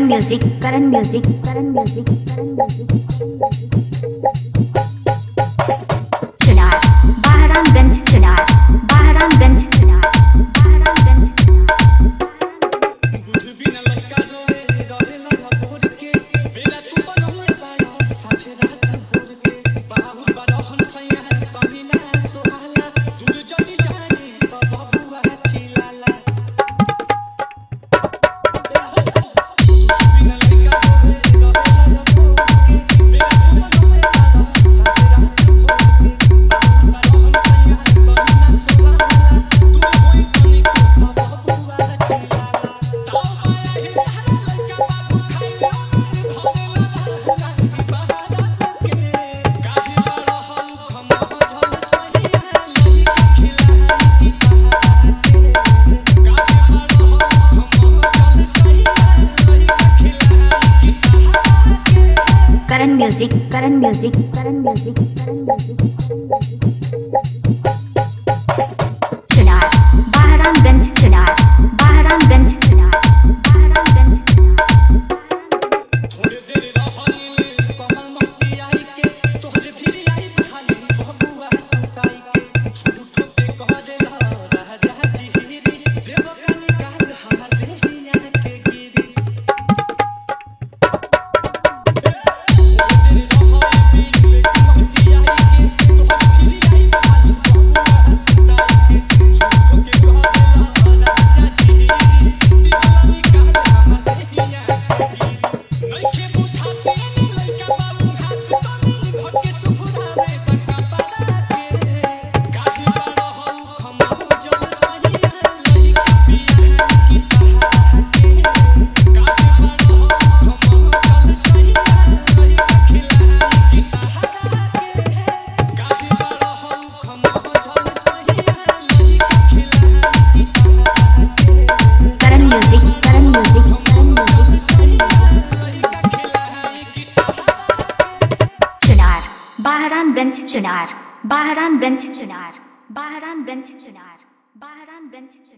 Karan Music, Karan Music, Karan Music, Karan Music, Chunar, Bahramganj, Chunar, Bahramganj, Chunar, Bahramganj, Karan Music, Karan Music, Karan Music, Karan Music, Chunar, Bahramganj, Chunar, Bahramganj, Chunar, Bahramganj, Chunar, थोड़े देर रहली कमल मटी आई के तोहरे फिर आई बहाली बबुआ सुताई के झूठ के कहला राजा जिहिरी देव कानी काग हमर देहिया के गिरिस Bahramganj, Chunar, Bahramganj, Chunar, Bahramganj, Chunar, Bahramganj, Chunar.